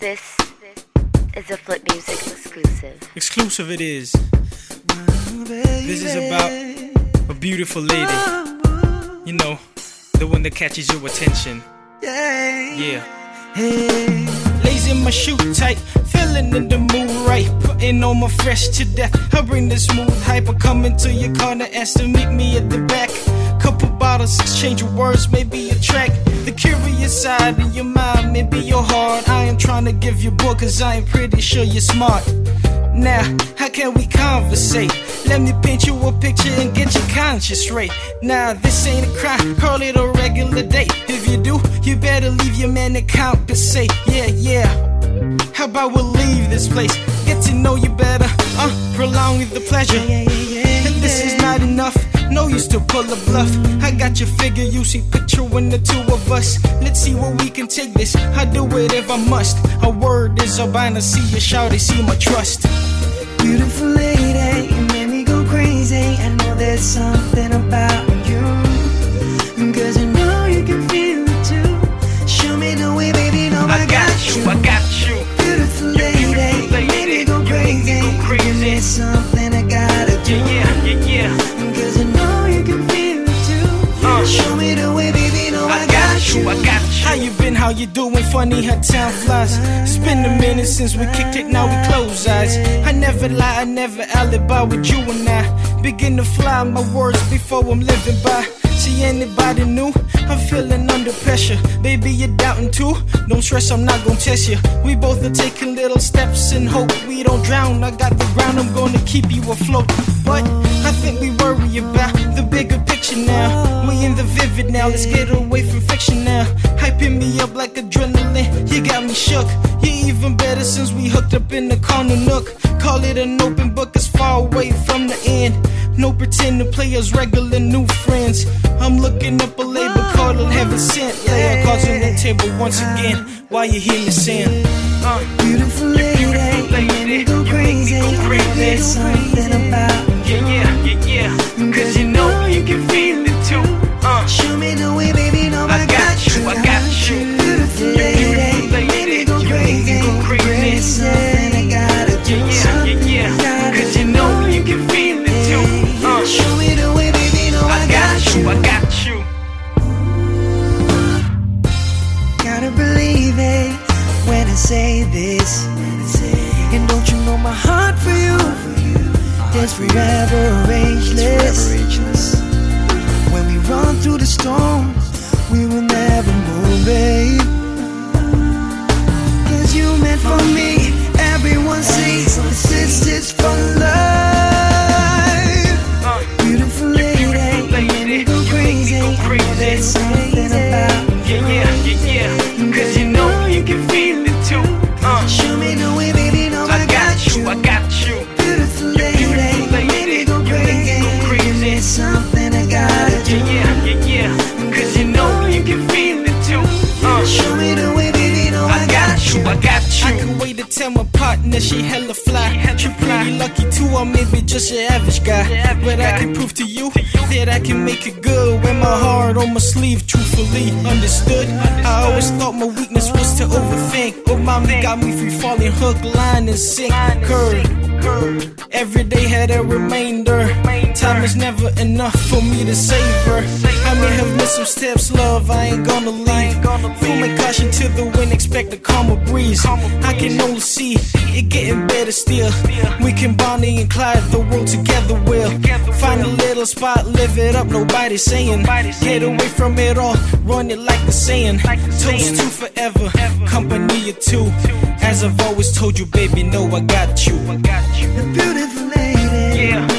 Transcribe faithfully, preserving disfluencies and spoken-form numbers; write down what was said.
This is a Flip Music exclusive. Exclusive it is. This is about a beautiful lady. You know, the one that catches your attention. Yeah. Hey. Lazy in my shoe tight, feeling in the mood right. Putting on my fresh to death. I bring the smooth hyper. Come into your corner, ask to meet me at the back. Couple bottles, exchange of words, maybe a track. The curious side of your mind, maybe your heart. I am trying to give you book, cause I am pretty sure you're smart. Now, how can we conversate? Let me paint you a picture and get your conscience straight. Now, this ain't a crime, call it a regular date. If you do, you better leave your man to compensate. Yeah, yeah. How about we'll leave this place? Get to know you better, uh, prolong the pleasure. And this is not enough, no use to pull a bluff. I got your figure, you see picture when the two of us. Let's see where we can take this, I do it if I must. A word is a bind, to see you shout, they see my trust. Beautiful lady, you made me go crazy. I know there's something about you, cause you know you can feel it too. Show me the way, baby, no, I, I got, got you, you. I got you. Beautiful lady, beautiful lady, you made me go crazy. You go crazy. Give me something I gotta do. Yeah, yeah, yeah. Cause you know you can feel it too. uh. Show me the way, baby, no, I, I got, got you. I got you. How you been, how you doing? Funny how time flies. It's been a minute since we kicked it, now we close eyes. I never lie, I never alibi with you and I. Begin to fly my words before I'm living by. See anybody new? I'm feeling under pressure. Baby, you're doubting too? Don't stress, I'm not gonna test you. We both are taking little steps and hope we don't drown. I got the ground, I'm gonna keep you afloat. But I think we worry about the bigger picture now. We in the vivid now, let's get away from fiction now. Hyping me up like adrenaline, you got me shook. You're even better since we hooked up in the corner nook. Call it an open book, it's far away from the end. No pretend to play as regular new friends. I'm looking up a label called Heaven Sent. Lay our cards on the table once again while you hear me saying, uh, beautiful lady, beautiful lady, you make me go crazy. There's something about you. Yeah, yeah, yeah, yeah. Cause you know you can feel it too. Uh, Show me the way, baby, no, I, I got you. I got you. Beautiful lady, you make me go crazy. There's something I gotta do. Yeah, yeah, yeah. Cause you know you can feel it too. Uh, Show me the way, baby, no, I, I got you. I got you. Gotta believe it when I say this. And don't you know my heart for you is forever ageless. When we run through the storm, we will never move, babe. Cause you meant for me, everyone sings this is for life. Beautiful lady, you make me go crazy. There's something about you. Yeah, yeah, yeah, yeah. Cause you know you can feel it too. Uh, Show me the way, baby, no, I, I got you. I got you. Beautiful lady, you make me go crazy. Give me something I gotta do. Yeah, yeah, yeah. Cause you know you can feel it too. Uh, Show me the way, baby, no, I, I got you. I got you. I can wait to tell my partner she hella fly. She pretty lucky too, or maybe just an average guy. But I can prove to you that I can make it good. Wear my heart on my sleeve, truthfully understood. I always thought my weakness was to overthink. Oh, mommy got me free falling, hook, line, and sinker. Every day had a reminder. Time is never enough for me to savor. I may have missed some steps, love, I ain't gonna leave. Throw my caution to the wind, expect a calmer breeze. I can only see it getting better still. We can Bonnie and Clyde the world together will. Find a little spot, live it up, nobody saying. Get away from it all, run it like the saying. Toast to forever, company of two. As I've always told you, baby, know I got you. A beautiful lady, yeah.